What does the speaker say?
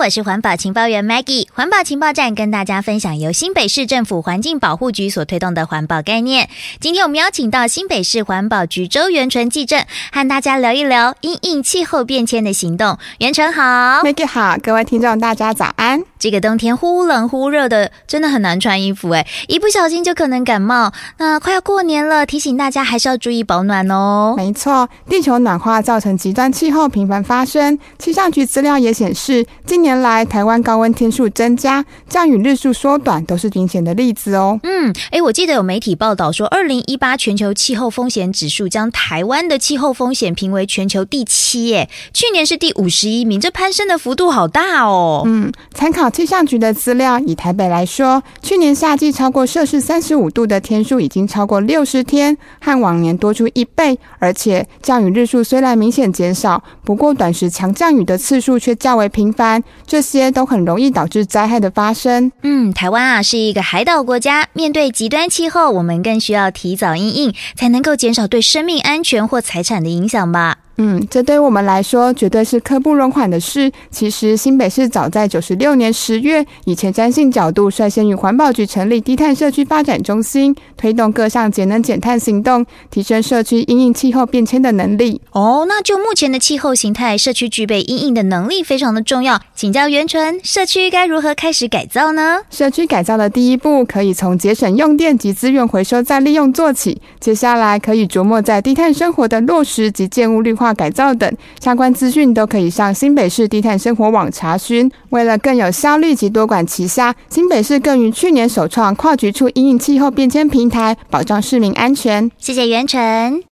我是环保情报员 Maggie。 环保情报站跟大家分享由新北市政府环境保护局所推动的环保概念。今天我们邀请到新北市环保局周元纯技正，和大家聊一聊因应气候变迁的行动。元纯好。 Maggie 好，各位听众大家早安。 这个冬天忽冷忽热的，真的很难穿衣服一不小心就可能感冒。那快要过年了，提醒大家还是要注意保暖哦。 没错，地球暖化造成极端气候频繁发生，气象局资料也显示，近年来台湾高温天数增加，降雨日数缩短，都是明显的例子哦。 我记得有媒体报道说2018全球气候风险指数将台湾的气候风险评为全球第7去年是第51名，这攀升的幅度好大哦。 参考气象局的资料，以台北来说，去年夏季超过摄氏35度的天数已经超过60天，和往年多出1倍，而且降雨日数虽然明显减少，不过短时强降雨的次数却较为频繁，这些都很容易导致灾害的发生。 台湾是一个海岛国家，面对极端气候，我们更需要提早因应，才能够减少对生命安全或财产的影响吧。 这对我们来说绝对是刻不容缓的事。其实新北市早在96年10月以前瞻性角度率先与环保局成立低碳社区发展中心，推动各项节能减碳行动，提升社区因应气候变迁的能力。 那就目前的气候形态，社区具备因应的能力非常的重要。请教元纯，社区该如何开始改造呢？ 社区改造的第一步可以从节省用电及资源回收再利用做起，接下来可以琢磨在低碳生活的落实及建物绿化改造等相关资讯，都可以上新北市低碳生活网查询。为了更有效率及多管齐下，新北市更于去年首创跨局处因应气候变迁平台，保障市民安全。 谢谢元纯。